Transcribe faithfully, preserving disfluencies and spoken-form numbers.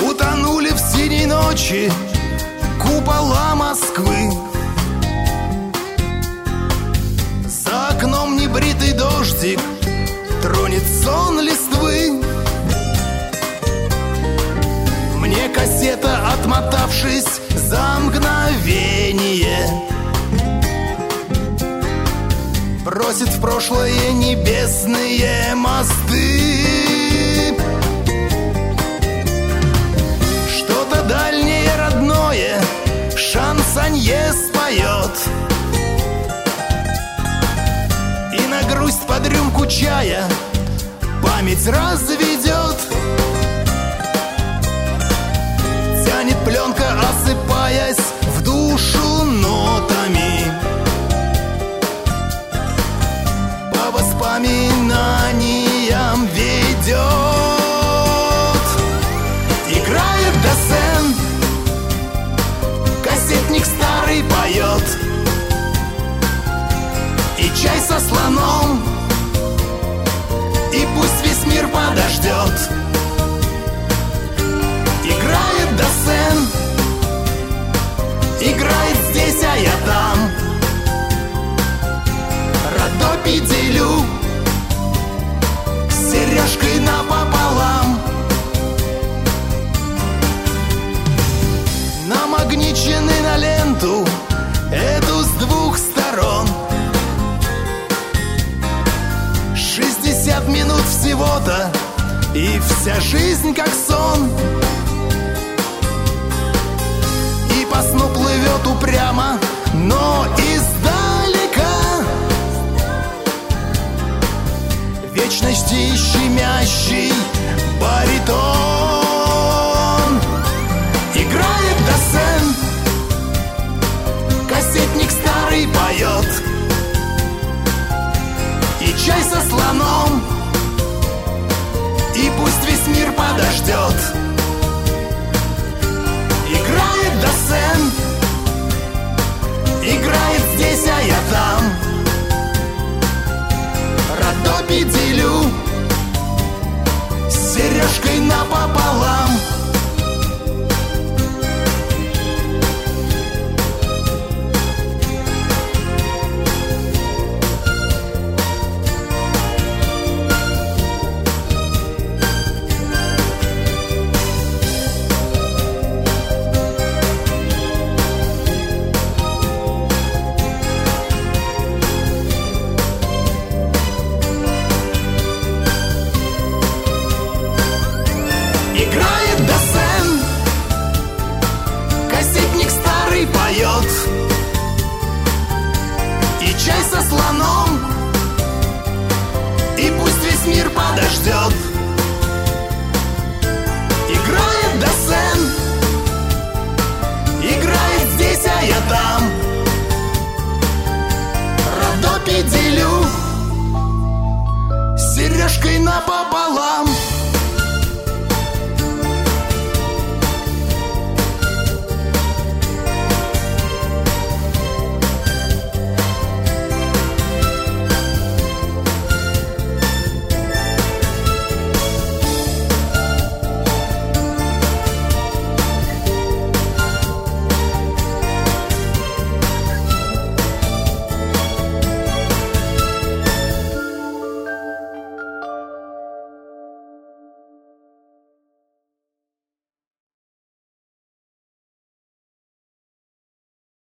утонули в синей ночи купола Москвы. За окном небритый дождик тронет сон листвы. Мне кассета, отмотавшись за мгновение, бросит в прошлое небесные мосты. Что-то дальнее родное шансонье споет, и на грусть под рюмку чая память разведет. Тянет пленка, осыпаясь в душу нотами, по воспоминаниям ведет. Играет Досен, кассетник старый поет, и чай со слоном, и пусть весь мир подождет. Играет Досен, играет здесь, а я там. Родопи делю с сережкой напополам. Намагничены на ленту эту с двух сторон. Шестьдесят минут всего-то, и вся жизнь как сон. И по сну плывет упрямо, но издалека вечности щемящий баритон. Играет Досен, кассетник старый поет, и чай со слоном, и пусть весь мир подождет. Играет Досен, играет здесь, а я там. Родопи делю с сережкой напополам. Играет Досен, кассетник старый поет, и чай со слоном, и пусть весь мир подождет. Играет Досен, играет здесь, а я там. Родопи делю с сережкой напополам.